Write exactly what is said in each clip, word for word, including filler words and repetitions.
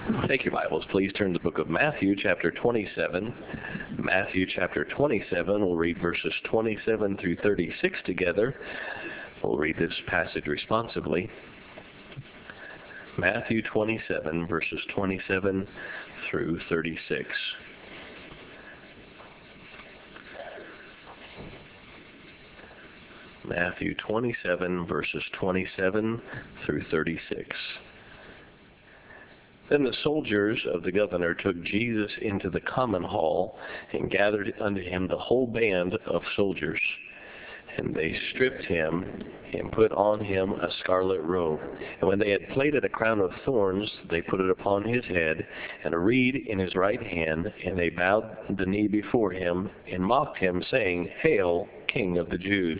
Take your Bibles, please turn to the book of Matthew, chapter twenty-seven. Matthew, chapter twenty-seven, we'll read verses twenty-seven through thirty-six together. We'll read this passage responsively. Matthew twenty-seven, verses twenty-seven through thirty-six. Matthew twenty-seven, verses twenty-seven through thirty-six. Then the soldiers of the governor took Jesus into the common hall and gathered unto him the whole band of soldiers. And they stripped him and put on him a scarlet robe. And when they had plaited a crown of thorns, they put it upon his head, and a reed in his right hand. And they bowed the knee before him and mocked him, saying, Hail, King of the Jews!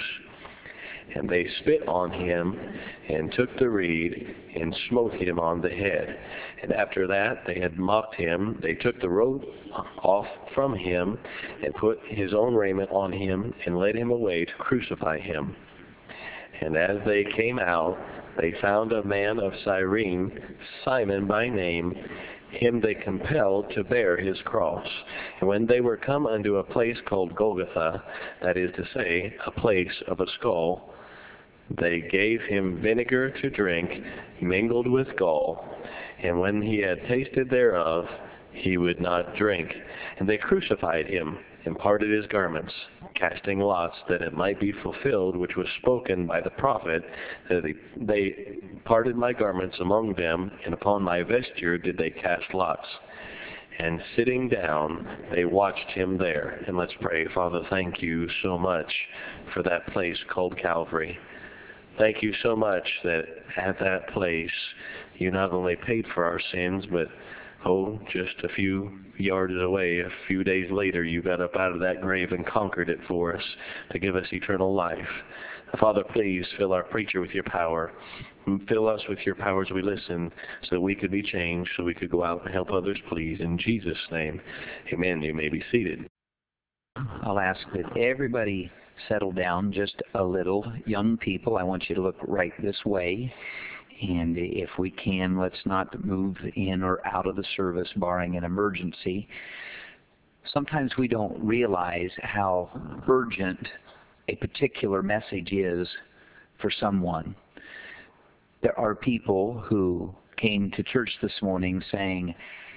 And they spit on him, and took the reed, and smote him on the head. And after that they had mocked him, they took the robe off from him, and put his own raiment on him, and led him away to crucify him. And as they came out, they found a man of Cyrene, Simon by name. Him they compelled to bear his cross. And when they were come unto a place called Golgotha, that is to say, a place of a skull, they gave him vinegar to drink, mingled with gall. And when he had tasted thereof, he would not drink. And they crucified him, and parted his garments, casting lots, that it might be fulfilled which was spoken by the prophet, that they, they parted my garments among them, and upon my vesture did they cast lots. And sitting down, they watched him there. And let's pray. Father, thank you so much for that place called Calvary. Thank you so much that at that place you not only paid for our sins, but oh, just a few yards away, a few days later, you got up out of that grave and conquered it for us to give us eternal life. Father, please fill our preacher with your power. Fill us with your power as we listen, so that we could be changed, so we could go out and help others, please. In Jesus' name, amen. You may be seated. I'll ask that everybody settle down just a little. Young people, I want you to look right this way. And if we can, let's not move in or out of the service, barring an emergency. Sometimes we don't realize how urgent a particular message is for someone. There are people who came to church this morning saying,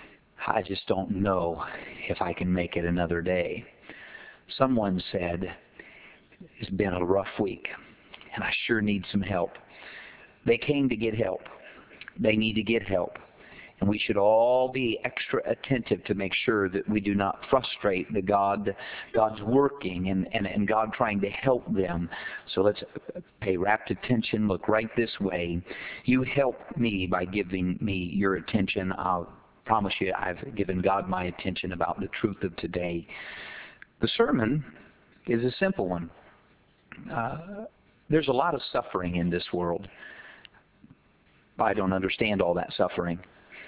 I just don't know if I can make it another day. Someone said, it's been a rough week, and I sure need some help. They came to get help. They need to get help. And we should all be extra attentive to make sure that we do not frustrate the God, God's working and, and, and God trying to help them. So let's pay rapt attention, look right this way. You help me by giving me your attention. I'll promise you I've given God my attention about the truth of today. The sermon is a simple one. Uh, there's a lot of suffering in this world. I don't understand all that suffering.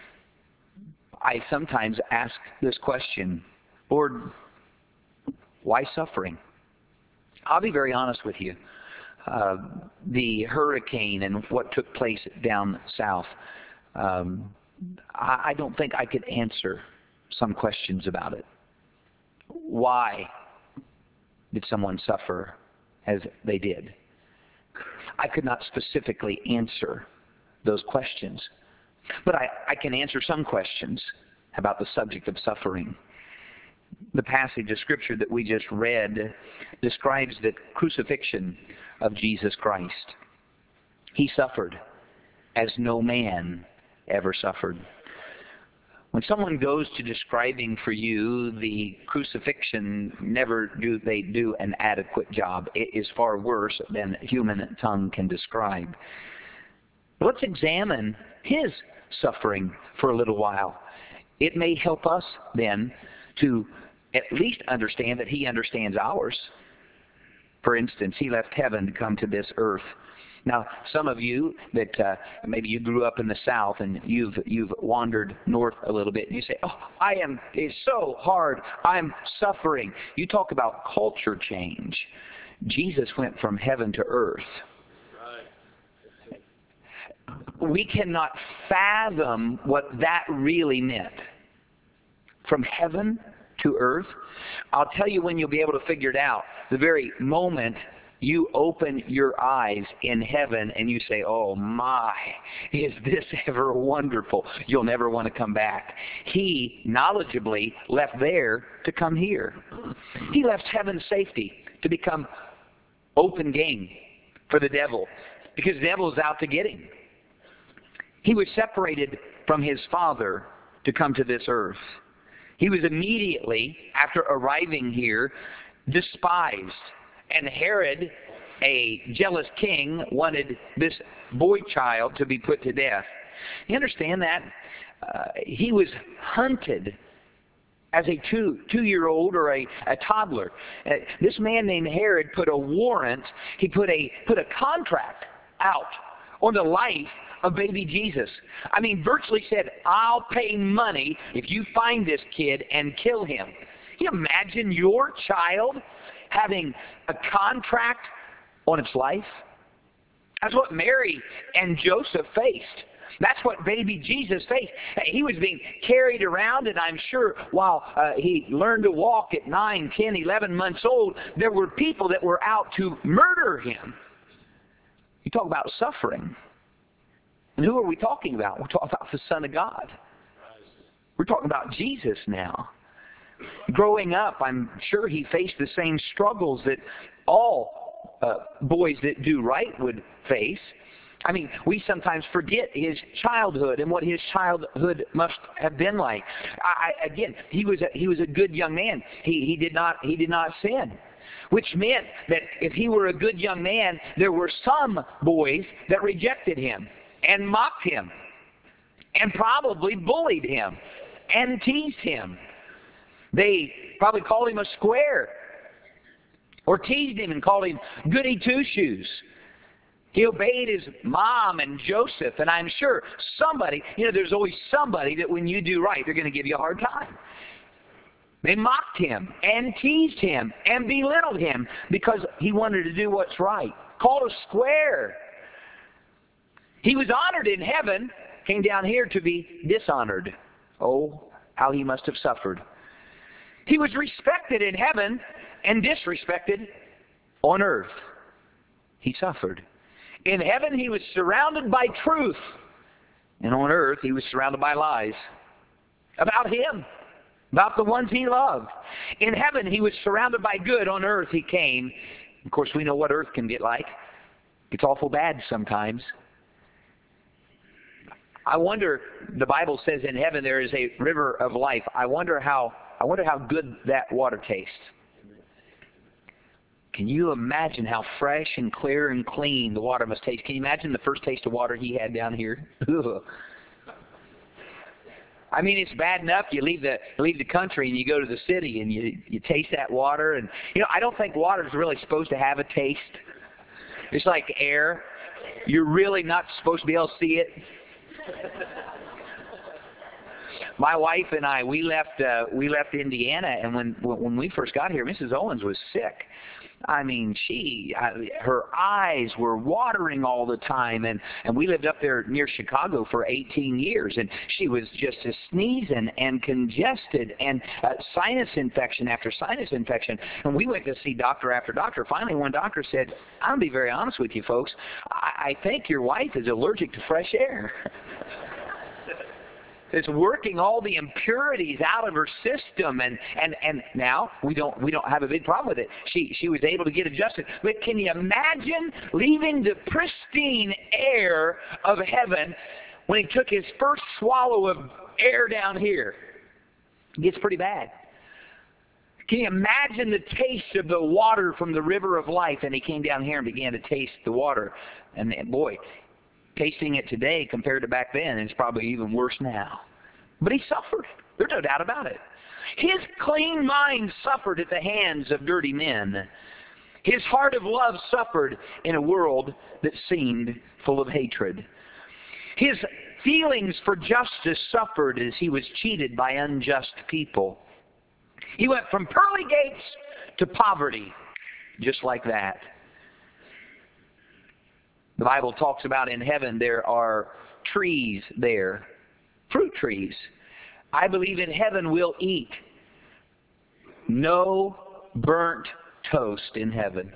I sometimes ask this question, Lord, why suffering? I'll be very honest with you. Uh, the hurricane and what took place down south, um, I, I don't think I could answer some questions about it. Why did someone suffer as they did? I could not specifically answer those questions. But I, I can answer some questions about the subject of suffering. The passage of Scripture that we just read describes the crucifixion of Jesus Christ. He suffered as no man ever suffered. When someone goes to describing for you the crucifixion, never do they do an adequate job. It is far worse than human tongue can describe. Let's examine his suffering for a little while. It may help us then to at least understand that he understands ours. For instance, he left heaven to come to this earth. Now, some of you that uh, maybe you grew up in the South and you've you've wandered north a little bit, and you say, "Oh, I am. It's so hard. I'm suffering." You talk about culture change. Jesus went from heaven to earth. we cannot fathom what that really meant. From heaven to earth. I'll tell you when you'll be able to figure it out. The very moment you open your eyes in heaven and you say, oh my, is this ever wonderful? You'll never want to come back. He knowledgeably left there to come here. He left heaven's safety to become open game for the devil, because the devil is out to get him. He was separated from his Father to come to this earth. He was immediately, after arriving here, despised. And Herod, a jealous king, wanted this boy child to be put to death. You understand that? Uh, he was hunted as a two, two-year-old or a, a toddler. Uh, this man named Herod put a warrant, he put a, put a contract out on the life of baby Jesus. I mean, virtually said, I'll pay money if you find this kid and kill him. Can you imagine your child having a contract on its life? That's what Mary and Joseph faced. That's what baby Jesus faced. He was being carried around, and I'm sure while uh, he learned to walk at nine, ten, eleven months old, there were people that were out to murder him. You talk about suffering. And who are we talking about? We're talking about the Son of God. We're talking about Jesus now. Growing up, I'm sure he faced the same struggles that all uh, boys that do right would face. I mean, we sometimes forget his childhood and what his childhood must have been like. I, again, he was a, he was a good young man. He he did not he did not sin, which meant that if he were a good young man, there were some boys that rejected him and mocked him and probably bullied him and teased him. They probably called him a square or teased him and called him goody two-shoes. He obeyed his mom and Joseph, and I'm sure somebody, you know, there's always somebody that when you do right, they're going to give you a hard time. They mocked him and teased him and belittled him because he wanted to do what's right. Called a square. He was honored in heaven, came down here to be dishonored. Oh, how he must have suffered. He was respected in heaven and disrespected on earth. He suffered. In heaven he was surrounded by truth, and on earth he was surrounded by lies about him, about the ones he loved. In heaven he was surrounded by good. On earth he came. Of course, we know what earth can get like. It's awful bad sometimes. I wonder, the Bible says in heaven there is a river of life. I wonder how I wonder how good that water tastes. Can you imagine how fresh and clear and clean the water must taste? Can you imagine the first taste of water he had down here? I mean, it's bad enough you leave the you leave the country and you go to the city and you you taste that water, and you know, I don't think water is really supposed to have a taste. It's like air. You're really not supposed to be able to see it. My wife and I, we left uh, we left Indiana, and when when we first got here, Missus Owens was sick. I mean, she, I, her eyes were watering all the time, and, and we lived up there near Chicago for eighteen years, and she was just a sneezing and congested and uh, sinus infection after sinus infection, and we went to see doctor after doctor. Finally, one doctor said, "I'm going to be very honest with you folks, I, I think your wife is allergic to fresh air." It's working all the impurities out of her system, and, and, and now we don't we don't have a big problem with it. She she was able to get adjusted. But can you imagine leaving the pristine air of heaven when he took his first swallow of air down here? It gets pretty bad. Can you imagine the taste of the water from the river of life? And he came down here and began to taste the water. And boy, tasting it today compared to back then, it's probably even worse now. But he suffered. There's no doubt about it. His clean mind suffered at the hands of dirty men. His heart of love suffered in a world that seemed full of hatred. His feelings for justice suffered as he was cheated by unjust people. He went from pearly gates to poverty, just like that. The Bible talks about in heaven there are trees there, fruit trees. I believe in heaven we'll eat no burnt toast in heaven.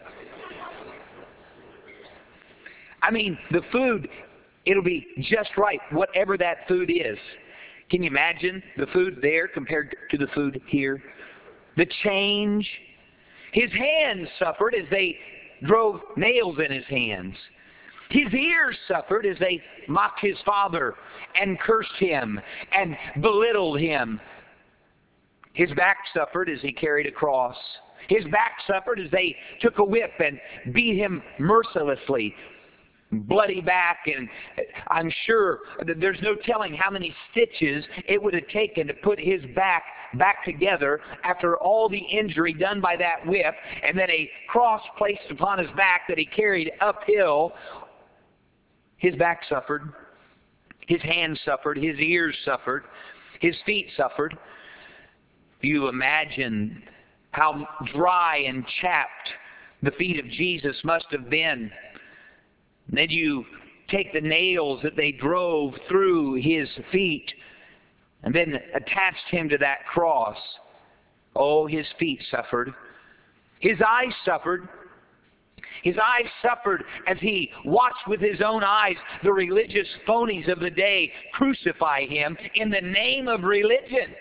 I mean, the food, it'll be just right, whatever that food is. Can you imagine the food there compared to the food here? The change. His hands suffered as they drove nails in his hands. His ears suffered as they mocked his father and cursed him and belittled him. His back suffered as he carried a cross. His back suffered as they took a whip and beat him mercilessly. Bloody back, and I'm sure that there's no telling how many stitches it would have taken to put his back back together after all the injury done by that whip, and then a cross placed upon his back that he carried uphill. His back suffered. His hands suffered. His ears suffered. His feet suffered. You imagine how dry and chapped the feet of Jesus must have been. Then you take the nails that they drove through his feet and then attached him to that cross. Oh, his feet suffered. His eyes suffered. His eyes suffered as he watched with his own eyes the religious phonies of the day crucify him in the name of religion.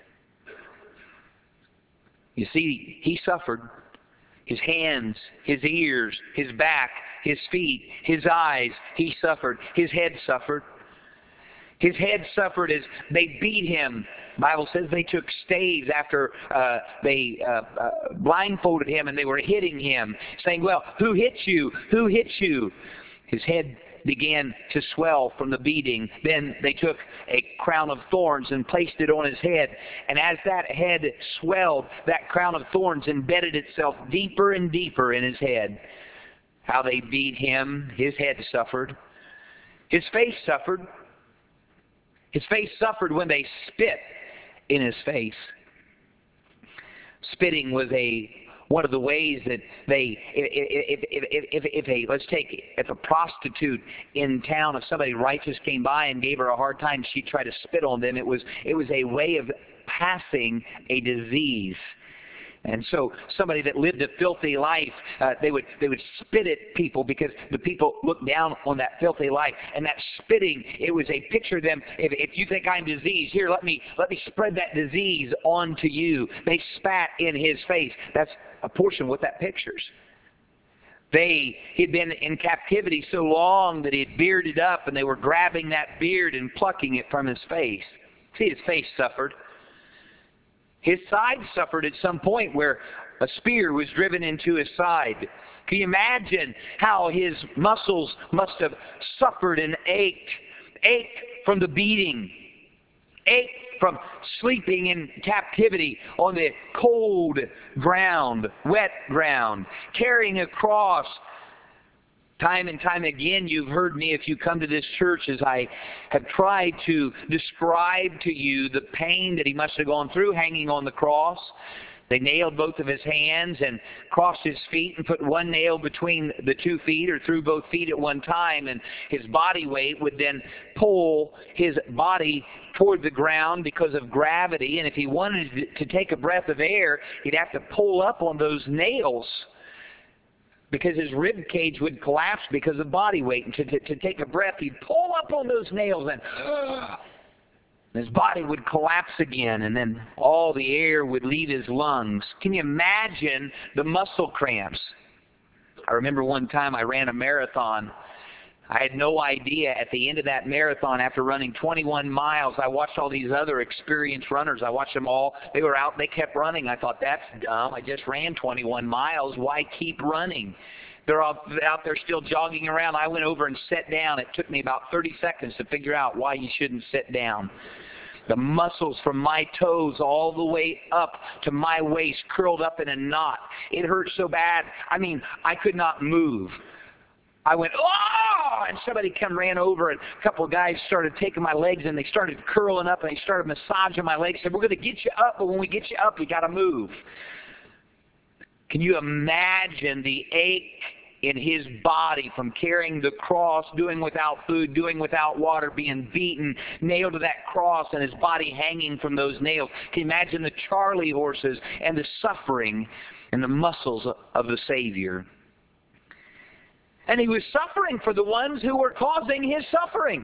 You see, he suffered. His hands, his ears, his back, his feet, his eyes, he suffered. His head suffered. His head suffered as they beat him. The Bible says they took staves after uh, they uh, uh, blindfolded him and they were hitting him, saying, well, who hit you? Who hit you? His head began to swell from the beating. Then they took a crown of thorns and placed it on his head. And as that head swelled, that crown of thorns embedded itself deeper and deeper in his head. How they beat him. His head suffered. His face suffered. His face suffered when they spit in his face. Spitting was a one of the ways that they, if, if, if, if, if a, let's take, if a prostitute in town, if somebody righteous came by and gave her a hard time, she'd try to spit on them. It was, it was a way of passing a disease. And so somebody that lived a filthy life, uh, they would they would spit at people because the people looked down on that filthy life. And that spitting, it was a picture of them. If, if you think I'm diseased, here, let me let me spread that disease onto you. They spat in his face. That's a portion of what that pictures. They he'd been in captivity so long that he had bearded up, and they were grabbing that beard and plucking it from his face. See, his face suffered. His side suffered at some point where a spear was driven into his side. Can you imagine how his muscles must have suffered and ached? Ached from the beating. Ached from sleeping in captivity on the cold ground, wet ground, carrying a cross. Time and time again, you've heard me, if you come to this church, as I have tried to describe to you the pain that he must have gone through hanging on the cross. They nailed both of his hands and crossed his feet and put one nail between the two feet or through both feet at one time, and his body weight would then pull his body toward the ground because of gravity, and if he wanted to take a breath of air, he'd have to pull up on those nails, because his rib cage would collapse because of body weight. And to, to, to take a breath, he'd pull up on those nails, and uh, his body would collapse again, and then all the air would leave his lungs. Can you imagine the muscle cramps? I remember one time I ran a marathon. I had no idea at the end of that marathon, after running twenty-one miles, I watched all these other experienced runners. I watched them all. They were out. They kept running. I thought, that's dumb. I just ran twenty-one miles. Why keep running? They're all out there still jogging around. I went over and sat down. It took me about thirty seconds to figure out why you shouldn't sit down. The muscles from my toes all the way up to my waist curled up in a knot. It hurt so bad. I mean, I could not move. I went, oh, and somebody come ran over, and a couple of guys started taking my legs, and they started curling up, and they started massaging my legs. They said, we're going to get you up, but when we get you up, you got to move. Can you imagine the ache in his body from carrying the cross, doing without food, doing without water, being beaten, nailed to that cross, and his body hanging from those nails. Can you imagine the Charlie horses and the suffering and the muscles of the Savior? And he was suffering for the ones who were causing his suffering.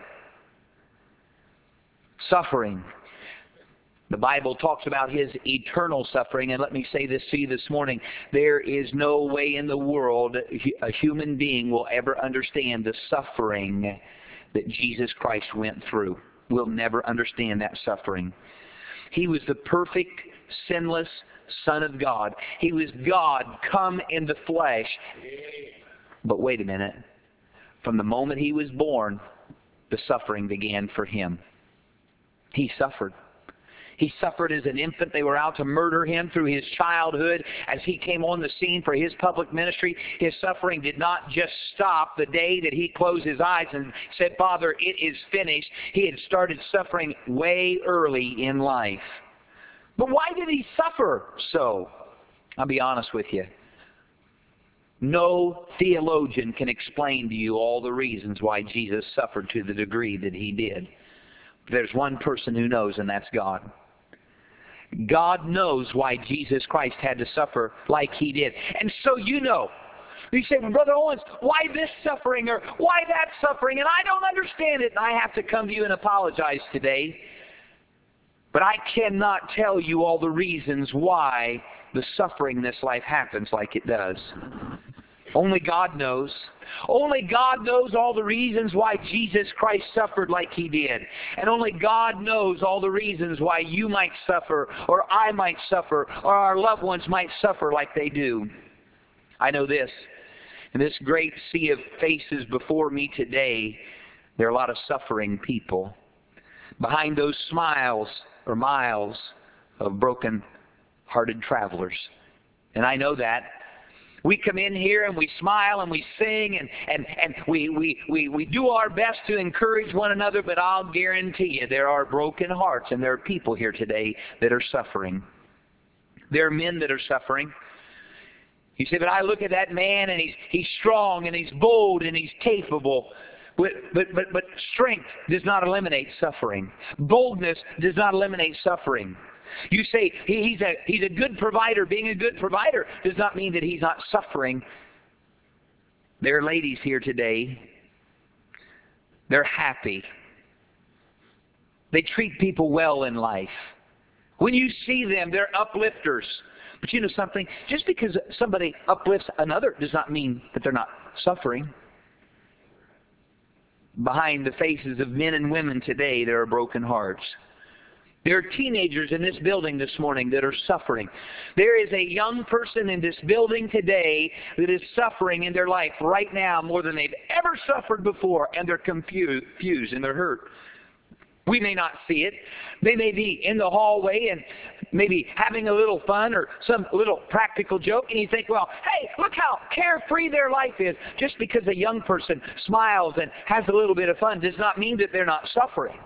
Suffering. The Bible talks about his eternal suffering, and let me say this to you this morning. There is no way in the world a human being will ever understand the suffering that Jesus Christ went through. We'll never understand that suffering. He was the perfect, sinless Son of God. He was God come in the flesh. But wait a minute. From the moment he was born, the suffering began for him. He suffered. He suffered as an infant. They were out to murder him through his childhood. As he came on the scene for his public ministry, his suffering did not just stop the day that he closed his eyes and said, "Father, it is finished." He had started suffering way early in life. But why did he suffer so? I'll be honest with you. No theologian can explain to you all the reasons why Jesus suffered to the degree that he did. There's one person who knows, and that's God. God knows why Jesus Christ had to suffer like he did. And so you know. You say, well, Brother Owens, why this suffering or why that suffering? And I don't understand it, and I have to come to you and apologize today. But I cannot tell you all the reasons why the suffering in this life happens like it does. Only God knows. Only God knows all the reasons why Jesus Christ suffered like he did. And only God knows all the reasons why you might suffer, or I might suffer, or our loved ones might suffer like they do. I know this. In this great sea of faces before me today, there are a lot of suffering people. Behind those smiles are miles of broken-hearted travelers. And I know that. We come in here and we smile and we sing and, and, and we, we, we, we do our best to encourage one another, but I'll guarantee you there are broken hearts and there are people here today that are suffering. There are men that are suffering. You say, but I look at that man and he's, he's strong and he's bold and he's capable. But, but, but, but strength does not eliminate suffering. Boldness does not eliminate suffering. You say he, he's a he's a good provider. Being a good provider does not mean that he's not suffering. There are ladies here today. They're happy. They treat people well in life. When you see them, they're uplifters. But you know something? Just because somebody uplifts another does not mean that they're not suffering. Behind the faces of men and women today, there are broken hearts. There are teenagers in this building this morning that are suffering. There is a young person in this building today that is suffering in their life right now more than they've ever suffered before, and they're confused and they're hurt. We may not see it. They may be in the hallway and maybe having a little fun or some little practical joke, and you think, well, hey, look how carefree their life is. Just because a young person smiles and has a little bit of fun does not mean that they're not suffering.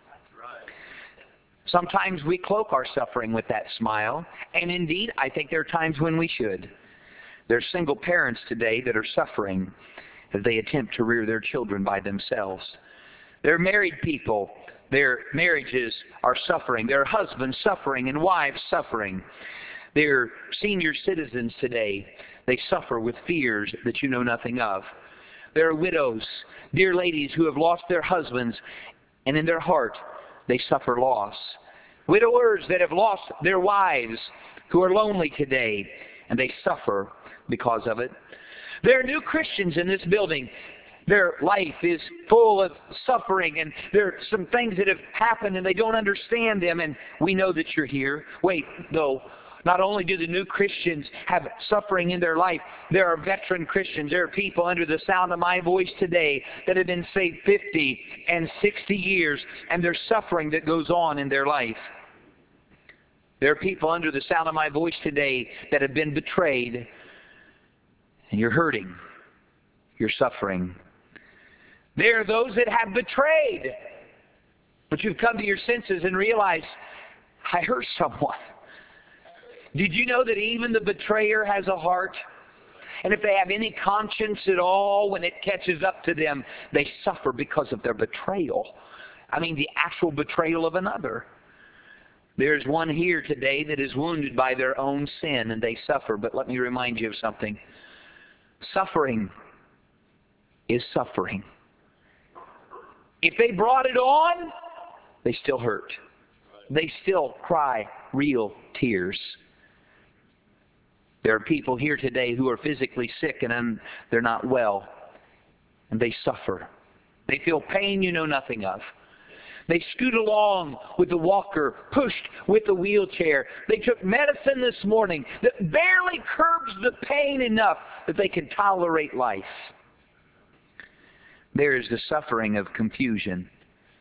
Sometimes we cloak our suffering with that smile, and indeed, I think there are times when we should. There are single parents today that are suffering as they attempt to rear their children by themselves. There are married people. Their marriages are suffering. There are husbands suffering and wives suffering. There are senior citizens today. They suffer with fears that you know nothing of. There are widows, dear ladies who have lost their husbands, and in their heart, they suffer loss. Widowers that have lost their wives who are lonely today, and they suffer because of it. There are new Christians in this building. Their life is full of suffering, and there are some things that have happened, and they don't understand them, and we know that you're here. Wait, though. Not only do the new Christians have suffering in their life, there are veteran Christians. There are people under the sound of my voice today that have been saved fifty and sixty years, and there's suffering that goes on in their life. There are people under the sound of my voice today that have been betrayed, and you're hurting. You're suffering. There are those that have betrayed, but you've come to your senses and realized, I hurt someone. Did you know that even the betrayer has a heart? And if they have any conscience at all, when it catches up to them, they suffer because of their betrayal. I mean, the actual betrayal of another. There's one here today that is wounded by their own sin, and they suffer. But let me remind you of something. Suffering is suffering. If they brought it on, they still hurt. They still cry real tears. There are people here today who are physically sick and they're not well, and they suffer. They feel pain you know nothing of. They scoot along with the walker, pushed with the wheelchair. They took medicine this morning that barely curbs the pain enough that they can tolerate life. There is the suffering of confusion.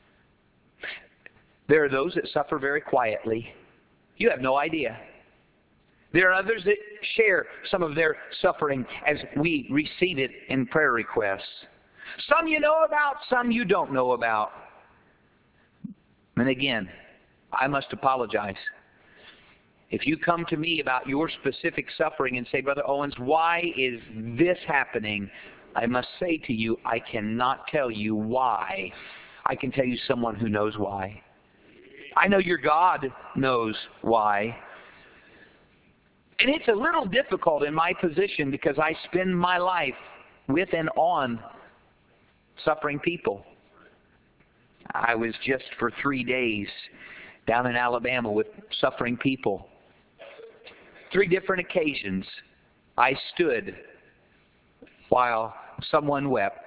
There are those that suffer very quietly. You have no idea. There are others that share some of their suffering as we receive it in prayer requests. Some you know about, some you don't know about. And again, I must apologize. If you come to me about your specific suffering and say, Brother Owens, why is this happening? I must say to you, I cannot tell you why. I can tell you someone who knows why. I know your God knows why. And it's a little difficult in my position because I spend my life with and on suffering people. I was just for three days down in Alabama with suffering people. Three different occasions I stood while someone wept.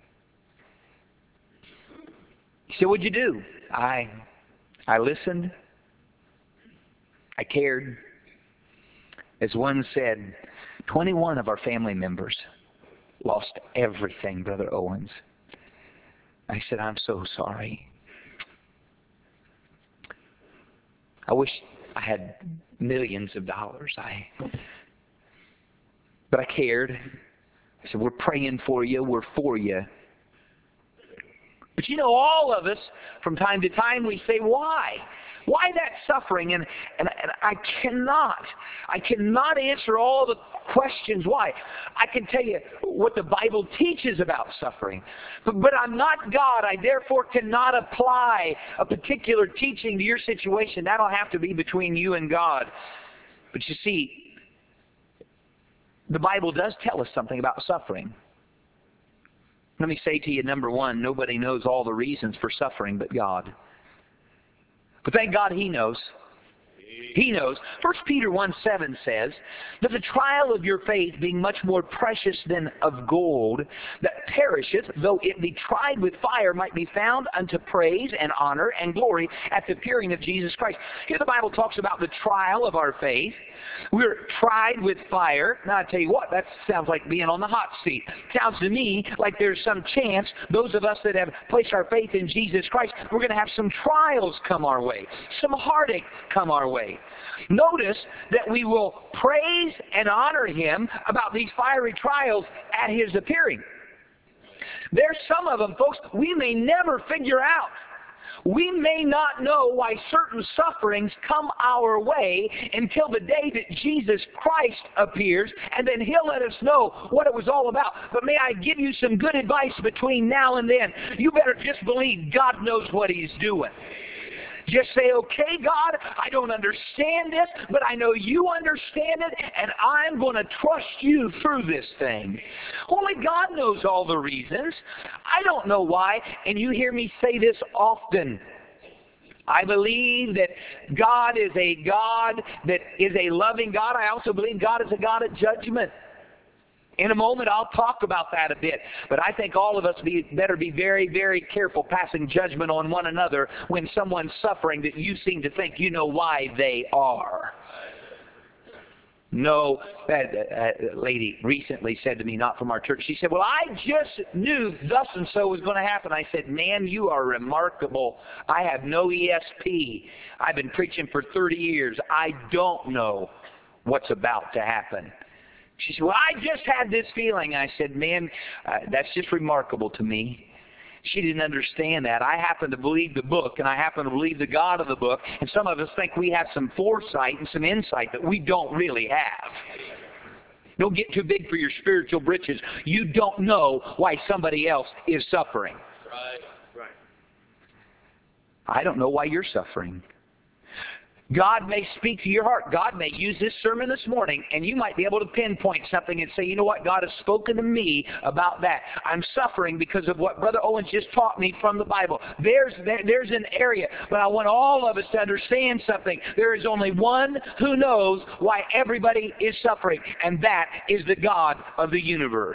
He said, what'd you do? I, I listened. I cared. As one said, twenty-one of our family members lost everything, Brother Owens. I said, I'm so sorry. I wish I had millions of dollars. I, but I cared. I said, we're praying for you. We're for you. But you know, all of us, from time to time, we say, why? Why that suffering? And, and, and I cannot, I cannot answer all the questions why. I can tell you what the Bible teaches about suffering. But, but I'm not God. I therefore cannot apply a particular teaching to your situation. That'll have to be between you and God. But you see, the Bible does tell us something about suffering. Let me say to you, number one, nobody knows all the reasons for suffering but God. But thank God He knows. He knows. First Peter one seven says, that the trial of your faith being much more precious than of gold, that perisheth, though it be tried with fire, might be found unto praise and honor and glory at the appearing of Jesus Christ. Here the Bible talks about the trial of our faith. We're tried with fire. Now I tell you what, that sounds like being on the hot seat. Sounds to me like there's some chance, those of us that have placed our faith in Jesus Christ, we're going to have some trials come our way. Some heartache come our way. Notice that we will praise and honor Him about these fiery trials at His appearing. There's some of them, folks, we may never figure out. We may not know why certain sufferings come our way until the day that Jesus Christ appears, and then He'll let us know what it was all about. But may I give you some good advice between now and then? You better just believe God knows what He's doing. Just say, okay, God, I don't understand this, but I know You understand it, and I'm going to trust You through this thing. Only God knows all the reasons. I don't know why, and you hear me say this often. I believe that God is a God that is a loving God. I also believe God is a God of judgment. In a moment, I'll talk about that a bit. But I think all of us be, better be very, very careful passing judgment on one another when someone's suffering that you seem to think you know why they are. No, that uh, lady recently said to me, not from our church, she said, well, I just knew thus and so was going to happen. I said, man, you are remarkable. I have no E S P. I've been preaching for thirty years. I don't know what's about to happen. She said, well, I just had this feeling. I said, man, uh, that's just remarkable to me. She didn't understand that. I happen to believe the book, and I happen to believe the God of the book, and some of us think we have some foresight and some insight that we don't really have. Don't get too big for your spiritual britches. You don't know why somebody else is suffering. Right. Right. I don't know why you're suffering. God may speak to your heart. God may use this sermon this morning, and you might be able to pinpoint something and say, you know what, God has spoken to me about that. I'm suffering because of what Brother Owens just taught me from the Bible. There's, there, there's an area, but I want all of us to understand something. There is only one who knows why everybody is suffering, and that is the God of the universe.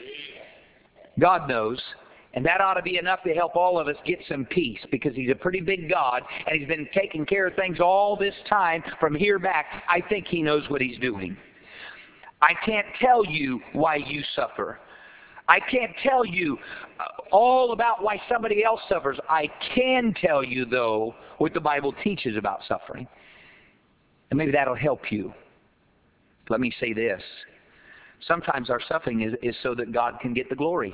God knows. And that ought to be enough to help all of us get some peace, because He's a pretty big God, and He's been taking care of things all this time from here back. I think He knows what He's doing. I can't tell you why you suffer. I can't tell you all about why somebody else suffers. I can tell you, though, what the Bible teaches about suffering. And maybe that'll help you. Let me say this. Sometimes our suffering is, is so that God can get the glory.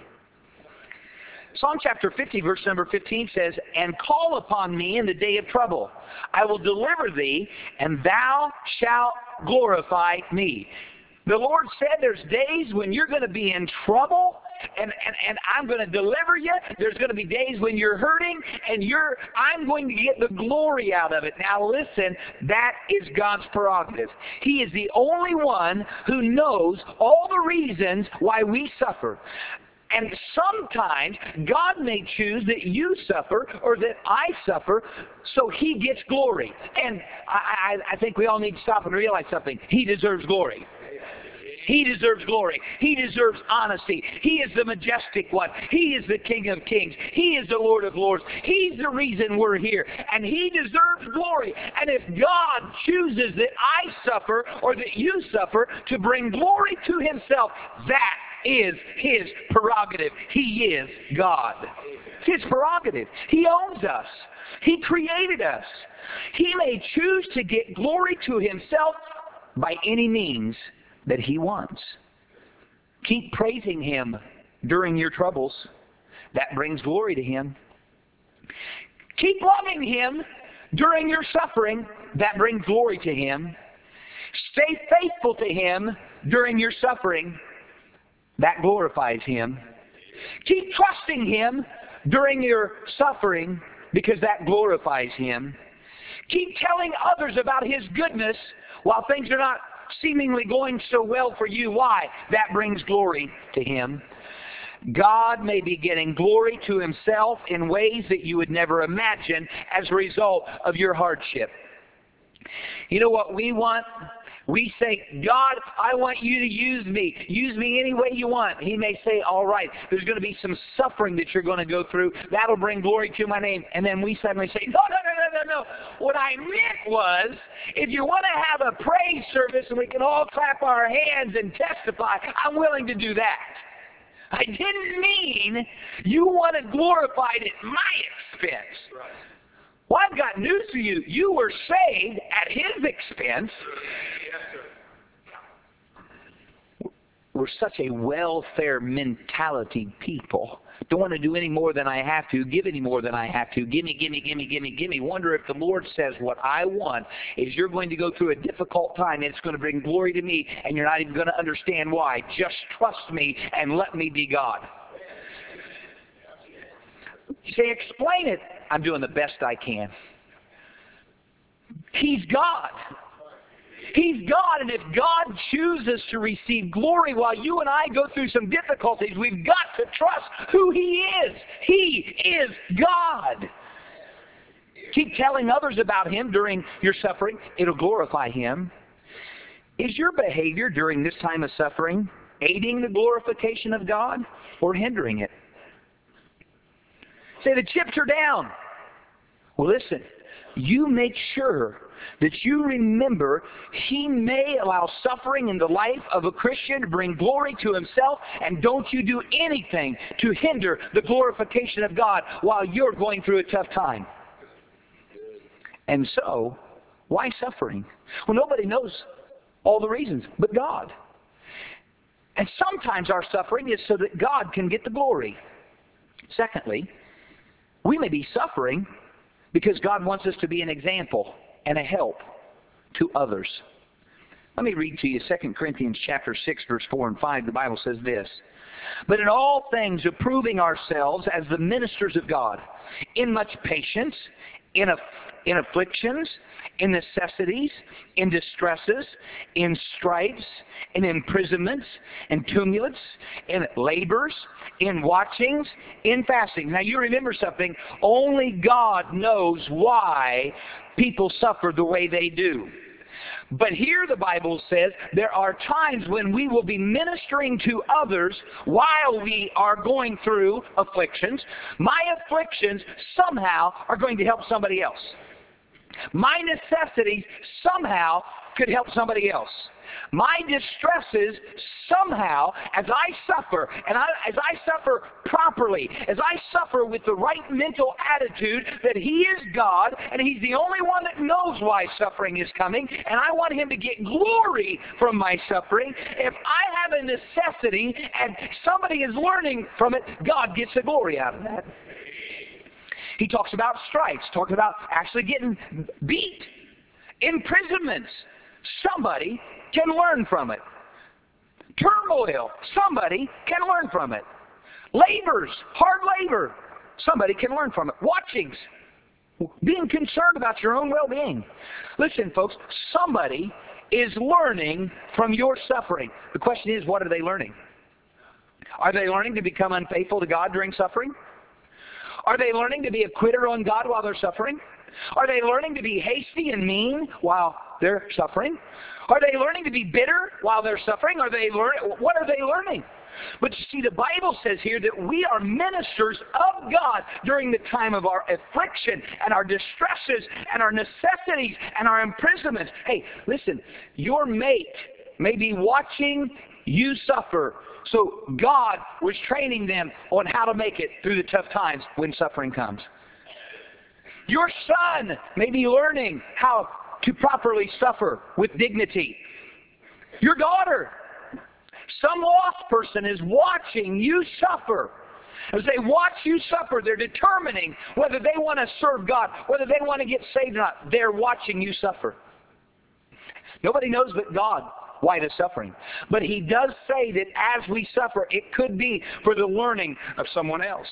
Psalm chapter fifty, verse number fifteen says, and call upon me in the day of trouble. I will deliver thee, and thou shalt glorify me. The Lord said there's days when you're going to be in trouble, and, and, and I'm going to deliver you. There's going to be days when you're hurting, and you're I'm going to get the glory out of it. Now listen, that is God's prerogative. He is the only one who knows all the reasons why we suffer. And sometimes God may choose that you suffer or that I suffer so He gets glory. And I, I, I think we all need to stop and realize something. He deserves glory. He deserves glory. He deserves honesty. He is the majestic one. He is the King of kings. He is the Lord of lords. He's the reason we're here. And He deserves glory. And if God chooses that I suffer or that you suffer to bring glory to Himself, that is His prerogative. He is God. It's His prerogative. He owns us. He created us. He may choose to get glory to Himself by any means that He wants. Keep praising Him during your troubles. That brings glory to Him. Keep loving Him during your suffering. That brings glory to Him. Stay faithful to Him during your suffering. That glorifies Him. Keep trusting Him during your suffering, because that glorifies Him. Keep telling others about His goodness while things are not seemingly going so well for you. Why? That brings glory to Him. God may be getting glory to Himself in ways that you would never imagine as a result of your hardship. You know what we want? We say, God, I want you to use me. Use me any way you want. He may say, all right, there's going to be some suffering that you're going to go through. That'll bring glory to my name. And then we suddenly say, no, no, no, no, no, no. What I meant was, if you want to have a praise service and we can all clap our hands and testify, I'm willing to do that. I didn't mean you want it glorified at my expense. Right. Well, I've got news for you. You were saved at His expense. We're such a welfare mentality people. Don't want to do any more than I have to. Give any more than I have to. Gimme, gimme, gimme, gimme, gimme. Wonder if the Lord says what I want is you're going to go through a difficult time and it's going to bring glory to me and you're not even going to understand why. Just trust me and let me be God. You say, explain it. I'm doing the best I can. He's God. He's God, and if God chooses to receive glory while you and I go through some difficulties, we've got to trust who He is. He is God. Keep telling others about Him during your suffering. It'll glorify Him. Is your behavior during this time of suffering aiding the glorification of God or hindering it? Say, the chips are down. Well, listen, you make sure that you remember He may allow suffering in the life of a Christian to bring glory to Himself, and don't you do anything to hinder the glorification of God while you're going through a tough time. And so, why suffering? Well, nobody knows all the reasons but God. And sometimes our suffering is so that God can get the glory. Secondly, we may be suffering because God wants us to be an example and a help to others. Let me read to you Second Corinthians chapter six, verse four and five. The Bible says this. But in all things approving ourselves as the ministers of God, in much patience, in, aff- in afflictions, in necessities, in distresses, in stripes, in imprisonments, in tumults, in labors, in watchings, in fasting. Now you remember something. Only God knows why people suffer the way they do. But here the Bible says there are times when we will be ministering to others while we are going through afflictions. My afflictions somehow are going to help somebody else. My necessities somehow could help somebody else. My distresses somehow, as I suffer, and I, as I suffer properly, as I suffer with the right mental attitude that He is God, and He's the only one that knows why suffering is coming, and I want Him to get glory from my suffering. If I have a necessity and somebody is learning from it, God gets the glory out of that. He talks about stripes, talks about actually getting beat, imprisonments. Somebody can learn from it. Turmoil, somebody can learn from it. Labors, hard labor, somebody can learn from it. Watchings, being concerned about your own well-being. Listen, folks, somebody is learning from your suffering. The question is, what are they learning? Are they learning to become unfaithful to God during suffering? Are they learning to be a quitter on God while they're suffering? Are they learning to be hasty and mean while they're suffering? Are they learning to be bitter while they're suffering? Are they learn? What are they learning? But you see, the Bible says here that we are ministers of God during the time of our affliction and our distresses and our necessities and our imprisonments. Hey, listen, your mate may be watching you suffer. So God was training them on how to make it through the tough times when suffering comes. Your son may be learning how to properly suffer with dignity. Your daughter, some lost person is watching you suffer. As they watch you suffer, they're determining whether they want to serve God, whether they want to get saved or not. They're watching you suffer. Nobody knows but God why the suffering. But He does say that as we suffer, it could be for the learning of someone else.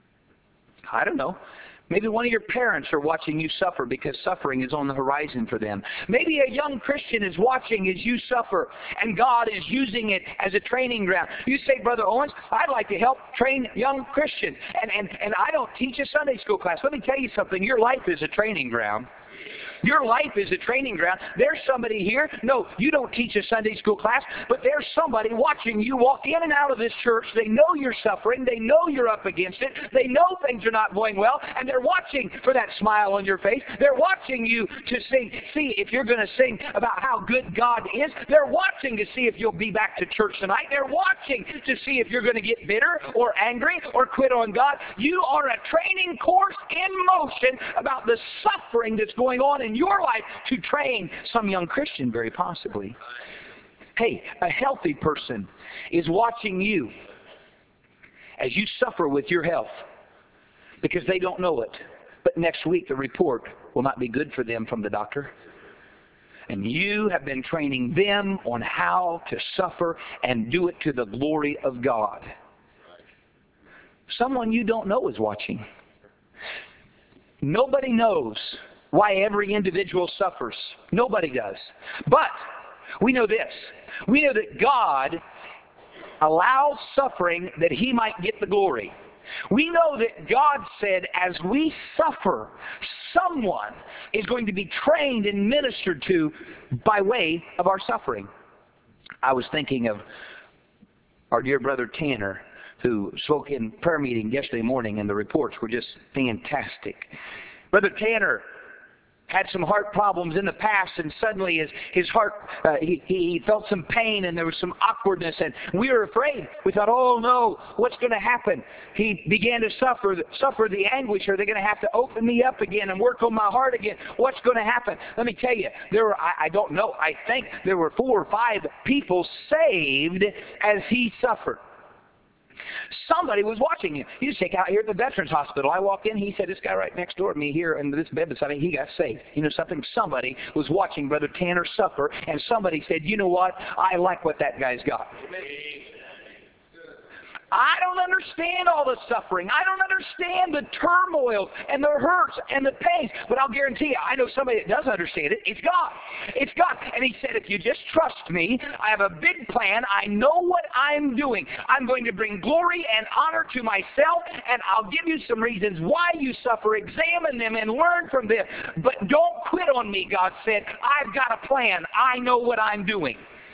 I don't know. Maybe one of your parents are watching you suffer because suffering is on the horizon for them. Maybe a young Christian is watching as you suffer, and God is using it as a training ground. You say, Brother Owens, I'd like to help train young Christians, and, and, and I don't teach a Sunday school class. Let me tell you something. Your life is a training ground. Your life is a training ground. There's somebody here. No, you don't teach a Sunday school class, but there's somebody watching you walk in and out of this church. They know you're suffering. They know you're up against it. They know things are not going well, and they're watching for that smile on your face. They're watching you to sing, see if you're going to sing about how good God is. They're watching to see if you'll be back to church tonight. They're watching to see if you're going to get bitter or angry or quit on God. You are a training course in motion about the suffering that's going on in your life to train some young Christian, very possibly. Hey, a healthy person is watching you as you suffer with your health because they don't know it. But next week the report will not be good for them from the doctor. And you have been training them on how to suffer and do it to the glory of God. Someone you don't know is watching. Nobody knows why every individual suffers. Nobody does. But we know this. We know that God allows suffering that He might get the glory. We know that God said as we suffer, someone is going to be trained and ministered to by way of our suffering. I was thinking of our dear brother Tanner, who spoke in prayer meeting yesterday morning, and the reports were just fantastic. Brother Tanner had some heart problems in the past, and suddenly his, his heart, uh, he, he felt some pain, and there was some awkwardness, and we were afraid. We thought, oh no, what's going to happen? He began to suffer, suffer the anguish. Are they going to have to open me up again and work on my heart again? What's going to happen? Let me tell you, there were, I, I don't know, I think there were four or five people saved as he suffered. Somebody was watching him. You just take out here at the Veterans Hospital. I walked in. He said, this guy right next door to me here in this bed beside me, he got saved. You know something? Somebody was watching Brother Tanner suffer, and somebody said, you know what? I like what that guy's got. I don't understand all the suffering. I don't understand the turmoil and the hurts and the pains. But I'll guarantee you, I know somebody that does understand it. It's God. It's God. And he said, if you just trust me, I have a big plan. I know what I'm doing. I'm going to bring glory and honor to myself, and I'll give you some reasons why you suffer. Examine them and learn from them. But don't quit on me, God said. I've got a plan. I know what I'm doing.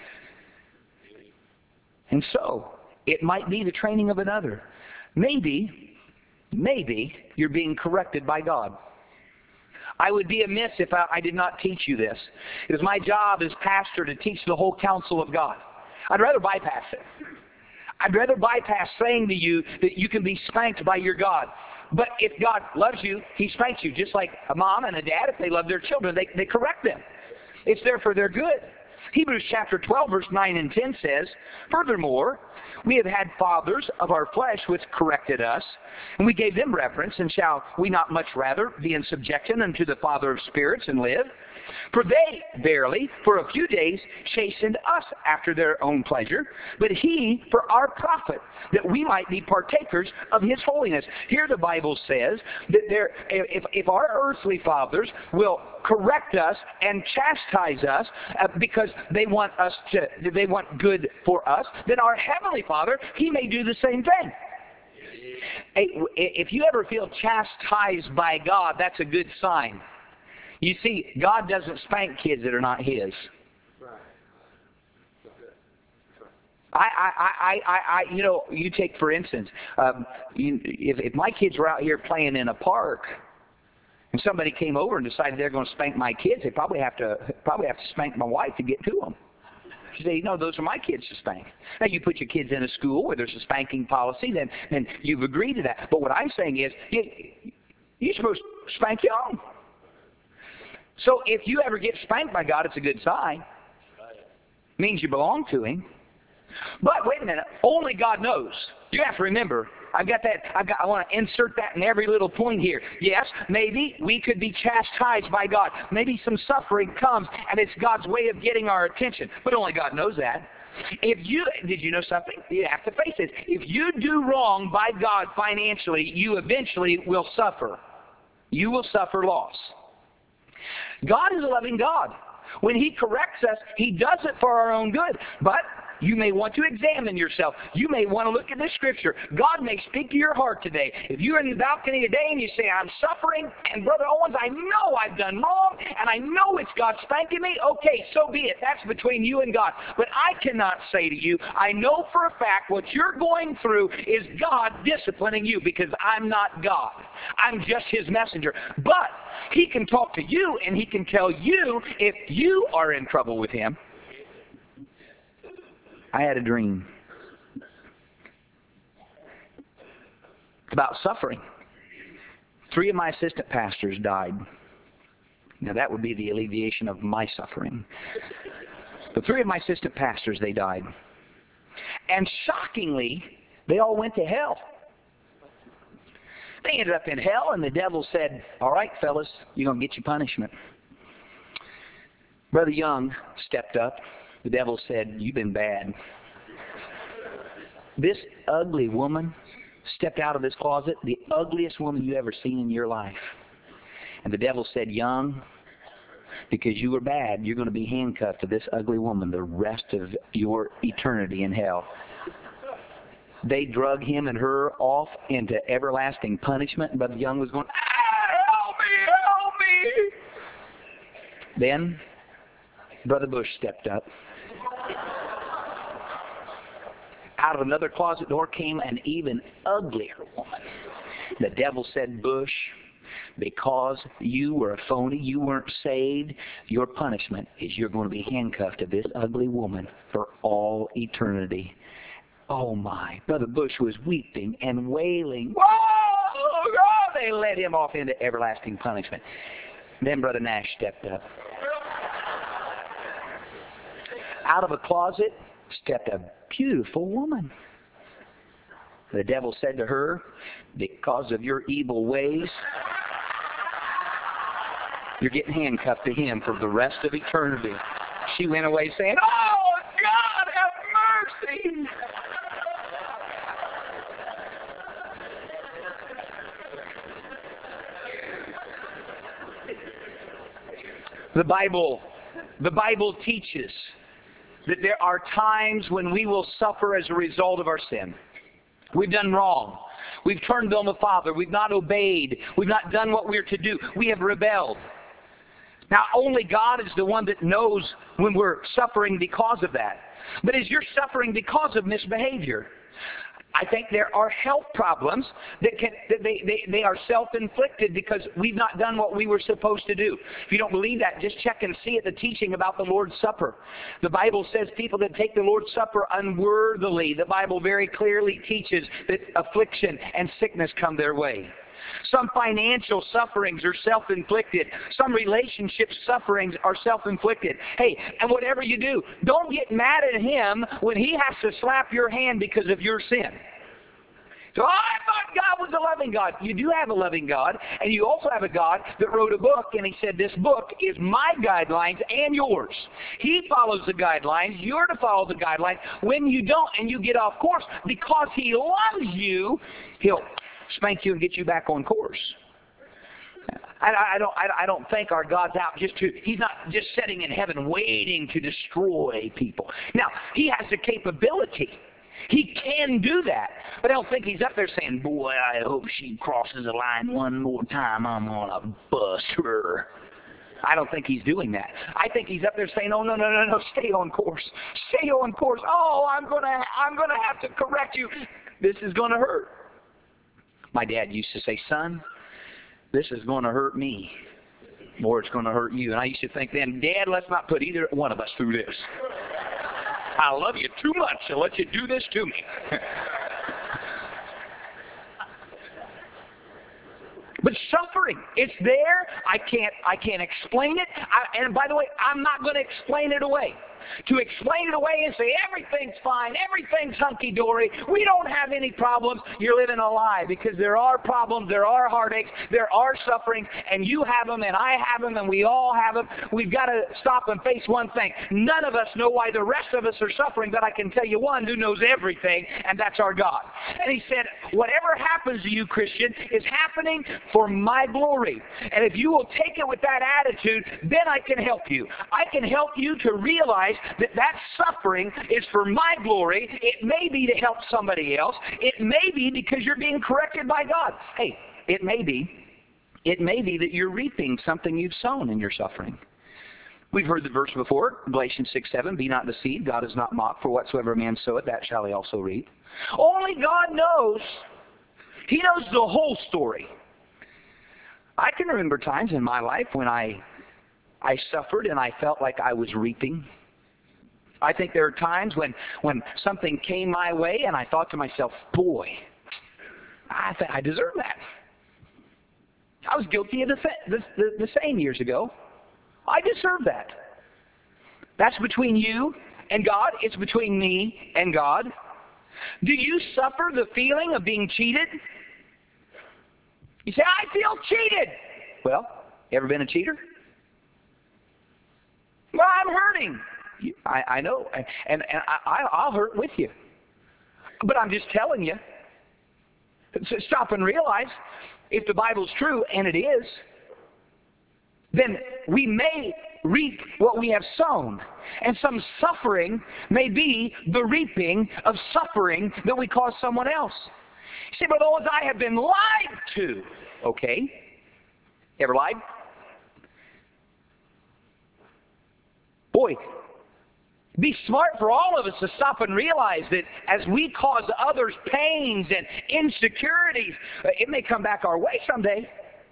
And so, it might be the training of another. Maybe, maybe you're being corrected by God. I would be amiss if I, I did not teach you this. It is my job as pastor to teach the whole counsel of God. I'd rather bypass it. I'd rather bypass saying to you that you can be spanked by your God. But if God loves you, He spanks you. Just like a mom and a dad, if they love their children, they, they correct them. It's there for their good. Hebrews chapter twelve, verse nine and ten says, furthermore, we have had fathers of our flesh which corrected us, and we gave them reverence, and shall we not much rather be in subjection unto the Father of spirits and live? For they verily for a few days chastened us after their own pleasure, but He for our profit, that we might be partakers of His holiness. Here the Bible says that there, if, if our earthly fathers will correct us and chastise us uh, because they want us to, they want good for us, then our Heavenly Father, He may do the same thing. If you ever feel chastised by God, that's a good sign. You see, God doesn't spank kids that are not His. I, I, I, I, I you know, you take for instance, um, you, if, if my kids were out here playing in a park, and somebody came over and decided they're going to spank my kids, they probably have to probably have to spank my wife to get to them. She say, no, those are my kids to spank. Now, you put your kids in a school where there's a spanking policy, then then you've agreed to that. But what I'm saying is, you, you're supposed to spank your own. So if you ever get spanked by God, it's a good sign. It means you belong to Him. But wait a minute, only God knows. You have to remember, I've got that. I've got. I want to insert that in every little point here. Yes, maybe we could be chastised by God. Maybe some suffering comes, and it's God's way of getting our attention. But only God knows that. If you did, you know something? You have to face it. If you do wrong by God financially, you eventually will suffer. You will suffer loss. God is a loving God. When He corrects us, He does it for our own good. But you may want to examine yourself. You may want to look at this scripture. God may speak to your heart today. If you're in the balcony today and you say, I'm suffering, and Brother Owens, I know I've done wrong, and I know it's God spanking me, okay, so be it. That's between you and God. But I cannot say to you, I know for a fact what you're going through is God disciplining you, because I'm not God. I'm just His messenger. But He can talk to you, and He can tell you if you are in trouble with Him. I had a dream. It's about suffering. Three of my assistant pastors died. Now that would be the alleviation of my suffering. But three of my assistant pastors, they died. And shockingly, they all went to hell. They ended up in hell, and the devil said, all right, fellas, you're going to get your punishment. Brother Young stepped up. The devil said, you've been bad. This ugly woman stepped out of this closet, the ugliest woman you ever seen in your life. And the devil said, Young, because you were bad, you're going to be handcuffed to this ugly woman the rest of your eternity in hell. They drug him and her off into everlasting punishment. And Brother Young was going, ah, help me, help me. Then Brother Bush stepped up. Out of another closet door came an even uglier woman. The devil said, Bush, because you were a phony, you weren't saved, your punishment is you're going to be handcuffed to this ugly woman for all eternity. Oh my. Brother Bush was weeping and wailing. Whoa! God! They let him off into everlasting punishment. Then Brother Nash stepped up. Out of a closet stepped a beautiful woman. The devil said to her, because of your evil ways, you're getting handcuffed to him for the rest of eternity. She went away saying, oh, God, have mercy. The Bible, the Bible teaches that there are times when we will suffer as a result of our sin. We've done wrong. We've turned on the Father. We've not obeyed. We've not done what we're to do. We have rebelled. Now, only God is the one that knows when we're suffering because of that. But as you're suffering because of misbehavior, I think there are health problems that can that they, they, they are self-inflicted because we've not done what we were supposed to do. If you don't believe that, just check and see at the teaching about the Lord's Supper. The Bible says people that take the Lord's Supper unworthily. The Bible very clearly teaches that affliction and sickness come their way. Some financial sufferings are self-inflicted. Some relationship sufferings are self-inflicted. Hey, and whatever you do, don't get mad at him when he has to slap your hand because of your sin. So, oh, I thought God was a loving God. You do have a loving God, and you also have a God that wrote a book, and he said, this book is my guidelines and yours. He follows the guidelines. You're to follow the guidelines. When you don't and you get off course, because he loves you, he'll spank you and get you back on course. I, I don't. I, I don't think our God's out just to. He's not just sitting in heaven waiting to destroy people. Now he has the capability. He can do that, but I don't think he's up there saying, "Boy, I hope she crosses the line one more time. I'm gonna bust her." I don't think he's doing that. I think he's up there saying, "Oh no, no, no, no! Stay on course. Stay on course. Oh, I'm gonna. I'm gonna have to correct you. This is gonna hurt." My dad used to say, son, this is going to hurt me, or it's going to hurt you. And I used to think then, Dad, let's not put either one of us through this. I love you too much to let you do this to me. But suffering, it's there. I can't, I can't explain it. I, and by the way, I'm not going to explain it away. To explain it away and say everything's fine, everything's hunky-dory, we don't have any problems, you're living a lie, because there are problems, there are heartaches, there are sufferings, and you have them, and I have them, and we all have them. We've got to stop and face one thing. None of us know why the rest of us are suffering, but I can tell you one who knows everything, and that's our God. And he said, whatever happens to you, Christian, is happening for my glory. And if you will take it with that attitude, then I can help you. I can help you to realize that that suffering is for my glory. It may be to help somebody else. It may be because you're being corrected by God. Hey, it may be. It may be that you're reaping something you've sown in your suffering. We've heard the verse before, Galatians six seven, be not deceived, God is not mocked, for whatsoever a man soweth, that shall he also reap. Only God knows. He knows the whole story. I can remember times in my life when I, I suffered and I felt like I was reaping. I think there are times when, when something came my way and I thought to myself, boy, I think I deserve that. I was guilty of the, the, the, the same years ago. I deserve that. That's between you and God. It's between me and God. Do you suffer the feeling of being cheated? You say, I feel cheated. Well, ever been a cheater? Well, I'm hurting. I, I know, and, and I, I'll hurt with you. But I'm just telling you, stop and realize, if the Bible's true, and it is, then we may reap what we have sown. And some suffering may be the reaping of suffering that we cause someone else. You say, but Owens, I have been lied to. Okay. Ever lied? Boy, be smart for all of us to stop and realize that as we cause others pains and insecurities, it may come back our way someday.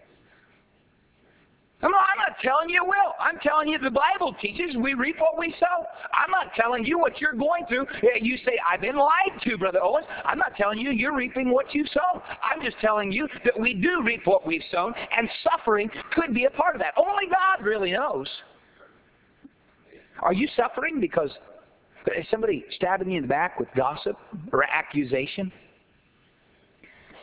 I'm not, I'm not telling you it will. I'm telling you the Bible teaches we reap what we sow. I'm not telling you what you're going through. You say, I've been lied to, Brother Owens. I'm not telling you you're reaping what you sow. I'm just telling you that we do reap what we've sown, and suffering could be a part of that. Only God really knows. Are you suffering because is somebody stabbing you in the back with gossip or accusation?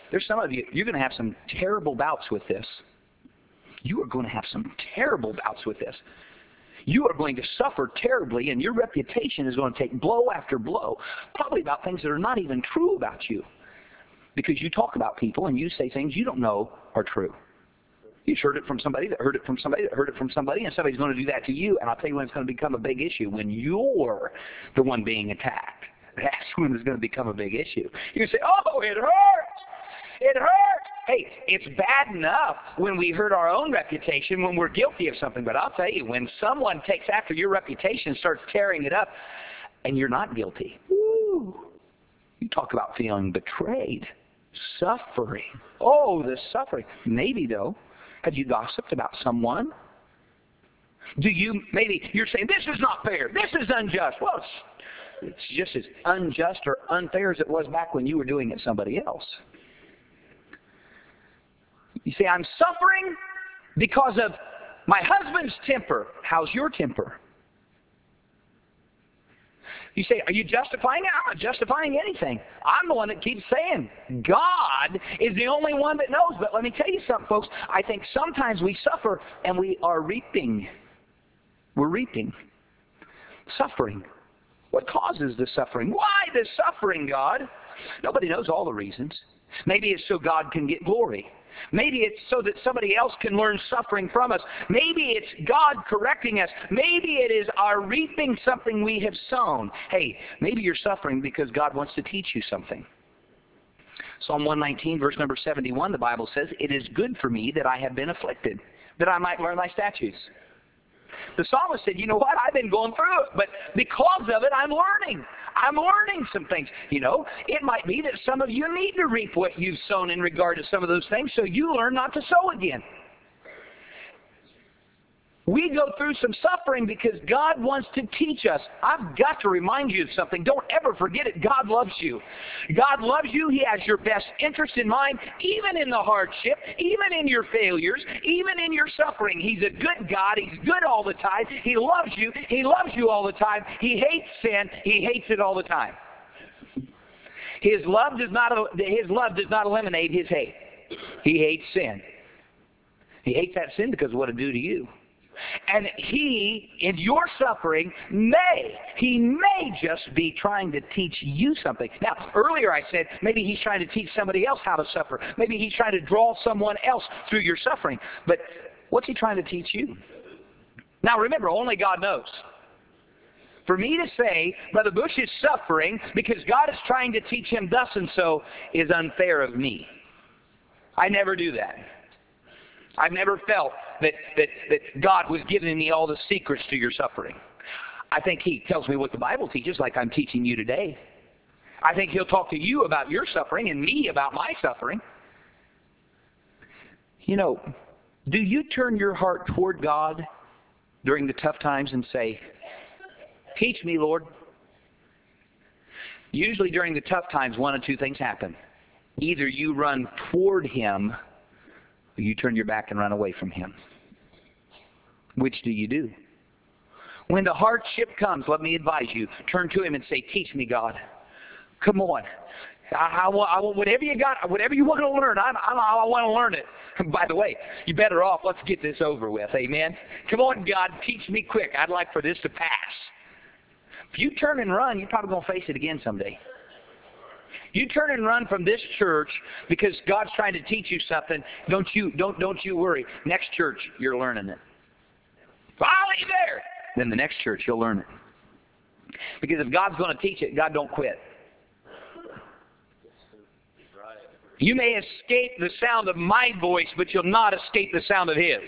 There's some of you, you're going to have some terrible bouts with this. You are going to have some terrible bouts with this. You are going to suffer terribly, and your reputation is going to take blow after blow, probably about things that are not even true about you. Because you talk about people and you say things you don't know are true. You heard it from somebody that heard it from somebody that heard it from somebody, and somebody's going to do that to you. And I'll tell you when it's going to become a big issue. When you're the one being attacked, that's when it's going to become a big issue. You say, oh, it hurts. It hurts. Hey, it's bad enough when we hurt our own reputation, when we're guilty of something. But I'll tell you, when someone takes after your reputation and starts tearing it up, and you're not guilty, woo, you talk about feeling betrayed. Suffering. Oh, the suffering. Maybe, though, have you gossiped about someone? Do you, maybe you're saying, this is not fair, this is unjust. Well, it's, it's just as unjust or unfair as it was back when you were doing it to somebody else. You say, I'm suffering because of my husband's temper. How's your temper? You say, are you justifying it? I'm not justifying anything. I'm the one that keeps saying, God is the only one that knows. But let me tell you something, folks. I think sometimes we suffer and we are reaping. We're reaping. Suffering. What causes the suffering? Why the suffering, God? Nobody knows all the reasons. Maybe it's so God can get glory. Maybe it's so that somebody else can learn suffering from us. Maybe it's God correcting us. Maybe it is our reaping something we have sown. Hey, maybe you're suffering because God wants to teach you something. Psalm one nineteen, verse number seventy-one, the Bible says, it is good for me that I have been afflicted, that I might learn thy statutes. The psalmist said, you know what, I've been going through it, but because of it, I'm learning. I'm learning some things. You know, it might be that some of you need to reap what you've sown in regard to some of those things, so you learn not to sow again. We go through some suffering because God wants to teach us. I've got to remind you of something. Don't ever forget it. God loves you. God loves you. He has your best interest in mind, even in the hardship, even in your failures, even in your suffering. He's a good God. He's good all the time. He loves you. He loves you all the time. He hates sin. He hates it all the time. His love does not, his love does not eliminate his hate. He hates sin. He hates that sin because of what it do to you. And he, in your suffering, may, he may just be trying to teach you something. Now, earlier I said maybe he's trying to teach somebody else how to suffer. Maybe he's trying to draw someone else through your suffering. But what's he trying to teach you? Now remember, only God knows. For me to say, Brother Bush is suffering because God is trying to teach him thus and so is unfair of me. I never do that. I've never felt that, that, that God was giving me all the secrets to your suffering. I think he tells me what the Bible teaches, like I'm teaching you today. I think he'll talk to you about your suffering and me about my suffering. You know, do you turn your heart toward God during the tough times and say, teach me, Lord? Usually during the tough times, one of two things happen. Either you run toward him, you turn your back and run away from him. Which do you do? When the hardship comes, let me advise you, turn to him and say, teach me, God. Come on. I, I, want, I want whatever you got, whatever you want to learn, I, I, I want to learn it. By the way, you're better off, let's get this over with. Amen? Come on, God, teach me quick. I'd like for this to pass. If you turn and run, you're probably going to face it again someday. You turn and run from this church because God's trying to teach you something. Don't you don't don't you worry. Next church, you're learning it. I'll leave there. Then the next church, you'll learn it. Because if God's going to teach it, God don't quit. You may escape the sound of my voice, but you'll not escape the sound of his.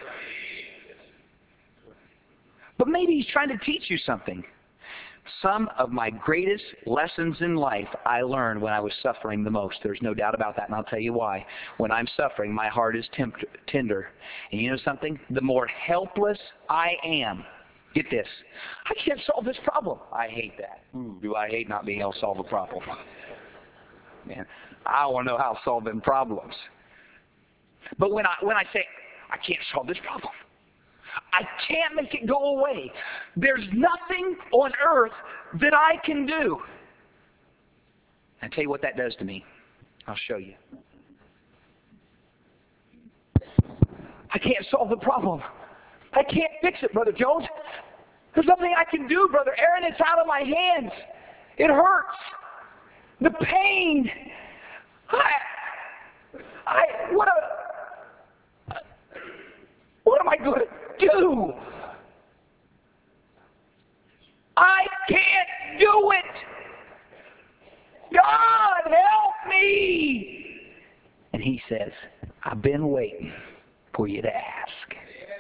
But maybe he's trying to teach you something. Some of my greatest lessons in life I learned when I was suffering the most. There's no doubt about that, and I'll tell you why. When I'm suffering, my heart is temp- tender. And you know something? The more helpless I am, get this, I can't solve this problem. I hate that. Ooh, do I hate not being able to solve a problem? Man, I want to know how to solve them problems. But when I when I say, I can't solve this problem, I can't make it go away, there's nothing on earth that I can do. I'll tell you what that does to me. I'll show you. I can't solve the problem. I can't fix it, Brother Jones. There's nothing I can do, Brother Aaron. It's out of my hands. It hurts. The pain. I, I, what a, what am I going to do? I can't do it. God, help me. And he says, I've been waiting for you to ask.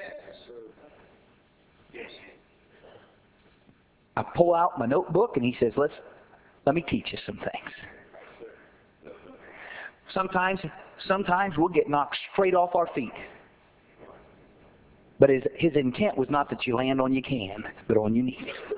I pull out my notebook and he says, let's, let me teach you some things. Sometimes, sometimes we'll get knocked straight off our feet. But his, his intent was not that you land on your can, but on your knees.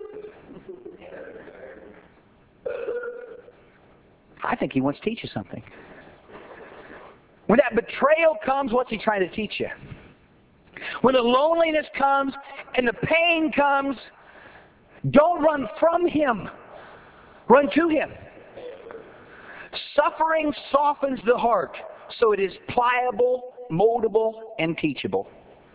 I think he wants to teach you something. When that betrayal comes, what's he trying to teach you? When the loneliness comes and the pain comes, don't run from him. Run to him. Suffering softens the heart, so it is pliable, moldable, and teachable.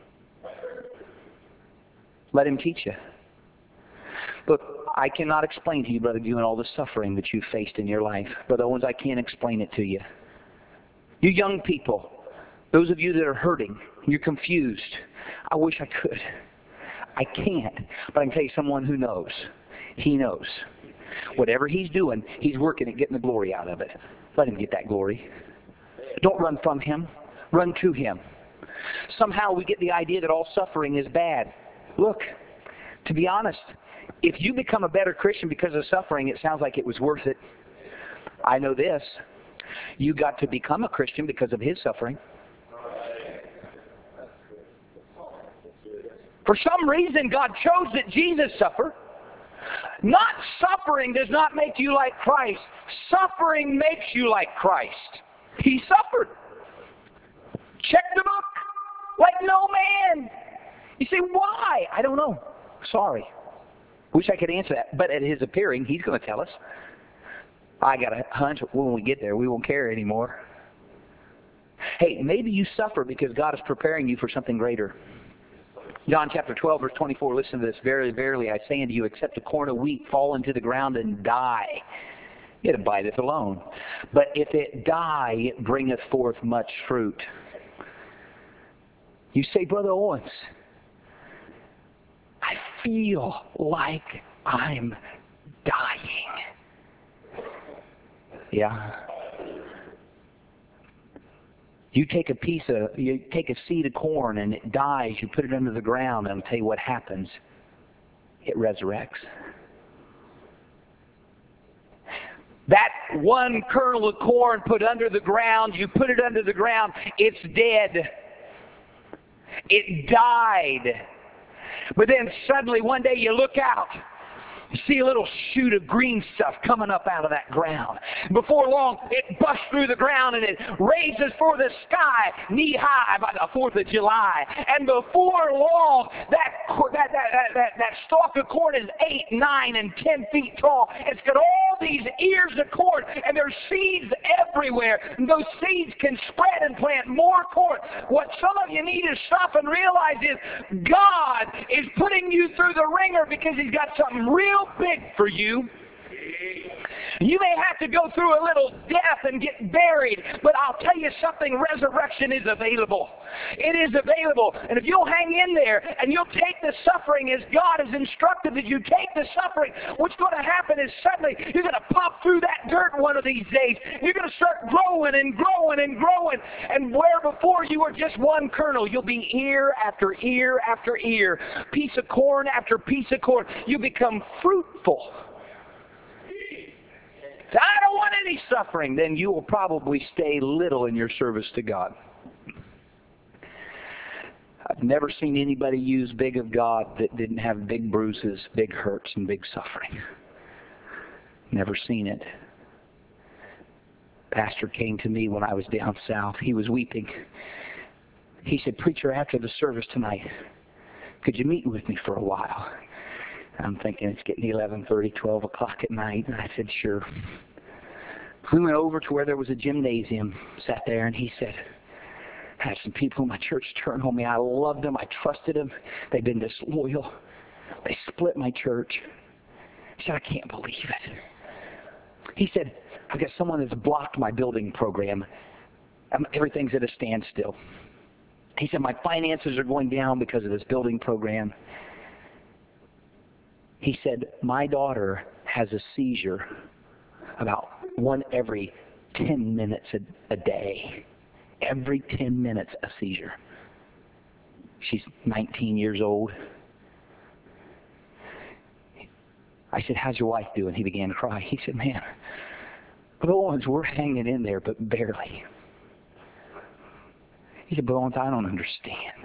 Let him teach you. Look, I cannot explain to you, Brother Ewan, all the suffering that you've faced in your life. Brother Owens, I can't explain it to you. You young people, those of you that are hurting, you're confused. I wish I could. I can't. But I can tell you someone who knows. He knows. Whatever he's doing, he's working at getting the glory out of it. Let him get that glory. Don't run from him. Run to him. Somehow we get the idea that all suffering is bad. Look, to be honest, if you become a better Christian because of suffering, it sounds like it was worth it. I know this. You got to become a Christian because of his suffering. For some reason, God chose that Jesus suffer. Not suffering does not make you like Christ. Suffering makes you like Christ. He suffered. Check the book. Like no man. You say, why? I don't know. Sorry. Wish I could answer that. But at his appearing, he's going to tell us. I got a hunch when we get there, we won't care anymore. Hey, maybe you suffer because God is preparing you for something greater. John chapter twelve, verse twenty-four, listen to this. Verily, verily, I say unto you, except a corn of wheat fall into the ground and die, it abideth alone. But if it die, it bringeth forth much fruit. You say, Brother Owens, I feel like I'm dying. Yeah. You take a piece of, you take a seed of corn and it dies, you put it under the ground, and I'll tell you what happens. It resurrects. That one kernel of corn put under the ground, you put it under the ground, it's dead. It died. But then suddenly one day you look out, you see a little shoot of green stuff coming up out of that ground. Before long, it busts through the ground and it raises for the sky knee-high by the fourth of July. And before long, that, that, that, that, that, that stalk of corn is eight, nine, and ten feet tall. It's got all these ears of corn, and there's seeds everywhere. And those seeds can spread and plant more corn. What some of you need to stop and realize is God is putting you through the ringer because He's got something real big for you. You may have to go through a little death and get buried, but I'll tell you something, resurrection is available. It is available. And if you'll hang in there and you'll take the suffering as God has instructed that you take the suffering, what's going to happen is suddenly you're going to pop through that dirt one of these days. You're going to start growing and growing and growing. And where before you were just one kernel, you'll be ear after ear after ear, piece of corn after piece of corn. You become fruitful. I don't want any suffering. Then you will probably stay little in your service to God. I've never seen anybody use big of God that didn't have big bruises, big hurts, and big suffering. Never seen it. Pastor came to me when I was down south. He was weeping. He said, "Preacher, after the service tonight, could you meet with me for a while?" I'm thinking it's getting eleven thirty, twelve o'clock at night. And I said, sure. We went over to where there was a gymnasium, sat there, and he said, I had some people in my church turn on me. I loved them. I trusted them. They've been disloyal. They split my church. He said, I can't believe it. He said, I've got someone that's blocked my building program. Um, everything's at a standstill. He said, my finances are going down because of this building program. He said, my daughter has a seizure about one every ten minutes a, a day. Every ten minutes a seizure. She's nineteen years old. I said, how's your wife doing? He began to cry. He said, man, Brother Owens, we're hanging in there, but barely. He said, Brother Owens, I don't understand.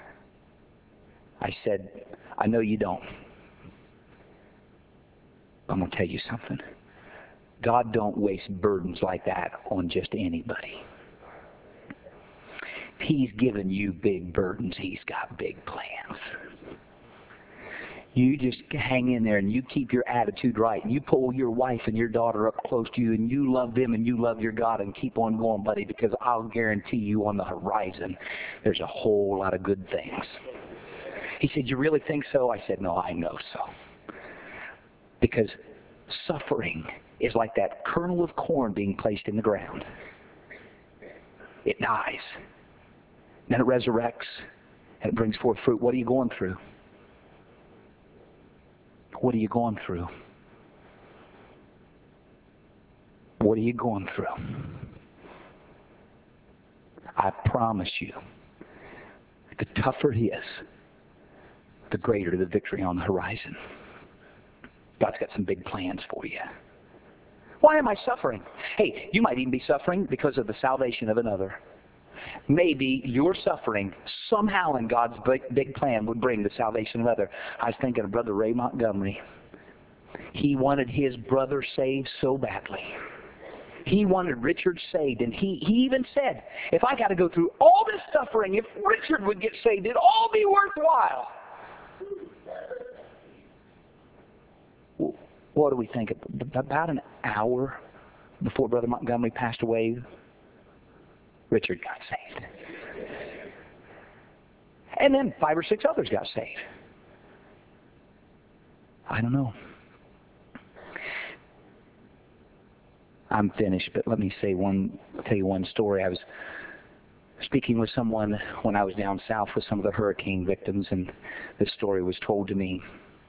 I said, I know you don't. I'm going to tell you something. God don't waste burdens like that on just anybody. If He's given you big burdens, He's got big plans. You just hang in there and you keep your attitude right. And you pull your wife and your daughter up close to you and you love them and you love your God and keep on going, buddy, because I'll guarantee you on the horizon there's a whole lot of good things. He said, you really think so? I said, no, I know so. Because suffering is like that kernel of corn being placed in the ground. It dies. Then it resurrects and it brings forth fruit. What are you going through? What are you going through? What are you going through? I promise you, the tougher it is, the greater the victory on the horizon. God's got some big plans for you. Why am I suffering? Hey, you might even be suffering because of the salvation of another. Maybe your suffering somehow in God's big, big plan would bring the salvation of another. I was thinking of Brother Ray Montgomery. He wanted his brother saved so badly. He wanted Richard saved, and he, he even said, if I got to go through all this suffering, if Richard would get saved, it'd all be worthwhile. What do we think? About an hour before Brother Montgomery passed away, Richard got saved. And then five or six others got saved. I don't know. I'm finished, but let me say one, tell you one story. I was speaking with someone when I was down south with some of the hurricane victims, and this story was told to me.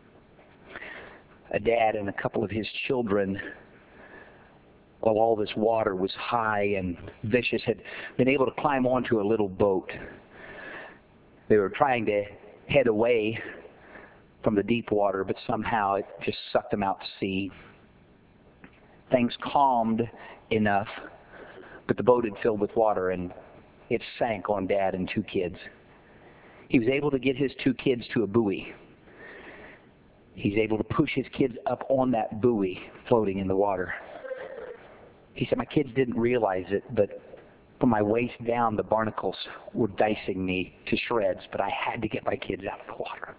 A dad and a couple of his children, while all this water was high and vicious, had been able to climb onto a little boat. They were trying to head away from the deep water, but somehow it just sucked them out to sea. Things calmed enough, but the boat had filled with water and it sank on Dad and two kids. He was able to get his two kids to a buoy. He's able to push his kids up on that buoy floating in the water. He said, my kids didn't realize it, but from my waist down, the barnacles were dicing me to shreds, but I had to get my kids out of the water.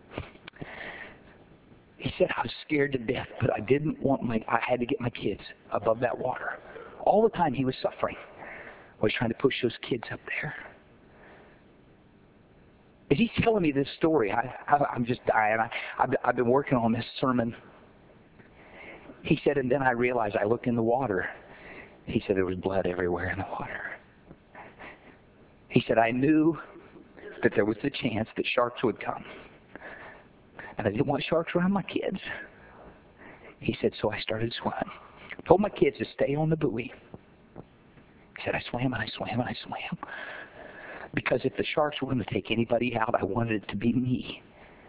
He said, I was scared to death, but I didn't want my, I had to get my kids above that water. All the time he was suffering, I was trying to push those kids up there. As he's telling me this story, I, I, I'm just dying. I, I've, I've been working on this sermon. He said, and then I realized, I looked in the water. He said, there was blood everywhere in the water. He said, I knew that there was the chance that sharks would come. And I didn't want sharks around my kids. He said, so I started swimming. I told my kids to stay on the buoy. He said, I swam and I swam and I swam. Because if the sharks were going to take anybody out, I wanted it to be me.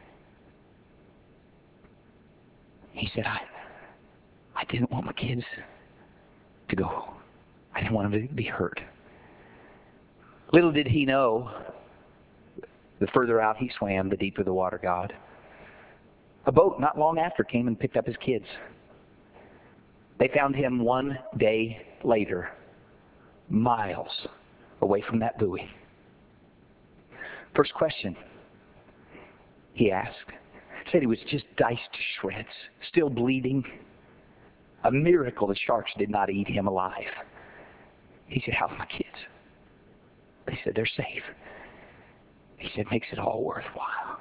He said, I, I didn't want my kids to go. I didn't want them to be hurt. Little did he know, the further out he swam, the deeper the water got. A boat not long after came and picked up his kids. They found him one day later, miles away from that buoy. First question he asked, said he was just diced to shreds, still bleeding. A miracle the sharks did not eat him alive. He said, how are my kids? They said, they're safe. He said, makes it all worthwhile.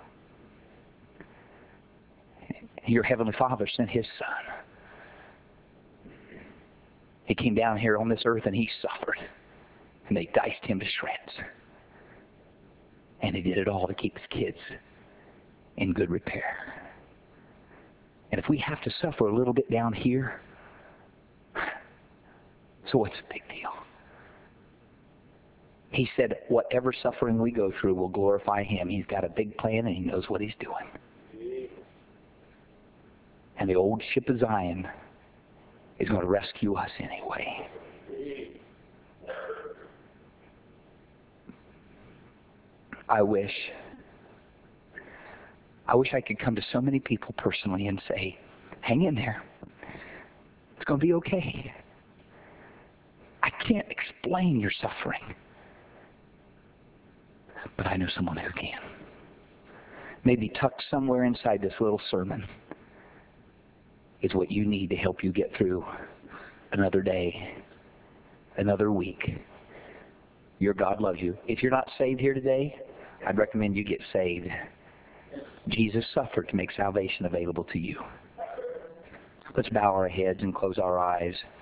Your Heavenly Father sent His Son. He came down here on this earth and He suffered. And they diced Him to shreds. And He did it all to keep His kids in good repair. And if we have to suffer a little bit down here, so what's the big deal? He said, whatever suffering we go through will glorify Him. He's got a big plan and He knows what He's doing. And the old ship of Zion is going to rescue us anyway. I wish, I wish I could come to so many people personally and say, hang in there. It's going to be okay. I can't explain your suffering. But I know someone who can. Maybe tucked somewhere inside this little sermon is what you need to help you get through another day, another week. Your God loves you. If you're not saved here today, I'd recommend you get saved. Jesus suffered to make salvation available to you. Let's bow our heads and close our eyes.